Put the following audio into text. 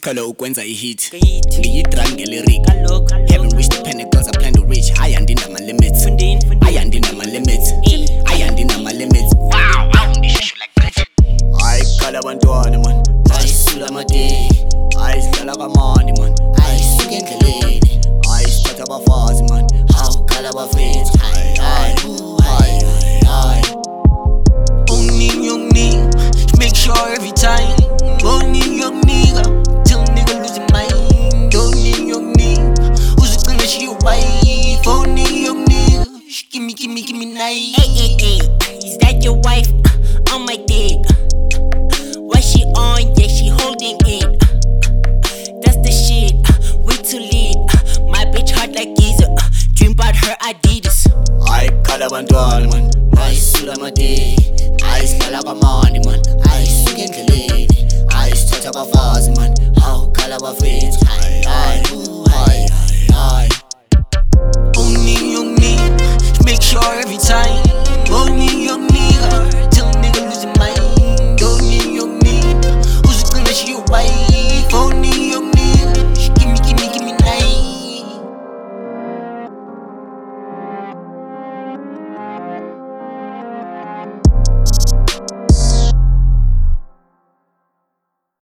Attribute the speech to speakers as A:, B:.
A: siqhele ukwenza ihit ngiyidrum ngelirika haven't reached the pinnacles I plan to reach ayandinda ama-limits ayandinda ama-limits ayandinda ama-limits wow awundisheshu like that ayikhala abantwana man ayisula amade ayisidlala kamandi man ayisuka endleleni ayisithatha abafazi man awukhala abafethu
B: make sure every time don't need young nigga till nigga lose his mind don't need young nigga who's gonna she your wife don't need young nigga give me nice
C: hey is that your wife on my dick what she on yeah she holding it that's the shit way too lit my bitch hot like Giza dream about her Adidas
A: ayikhala abantwana man ayisula amade ayisidlala kamandi man ayisuka endleleni ayisithatha abafazi man awukhala abafethu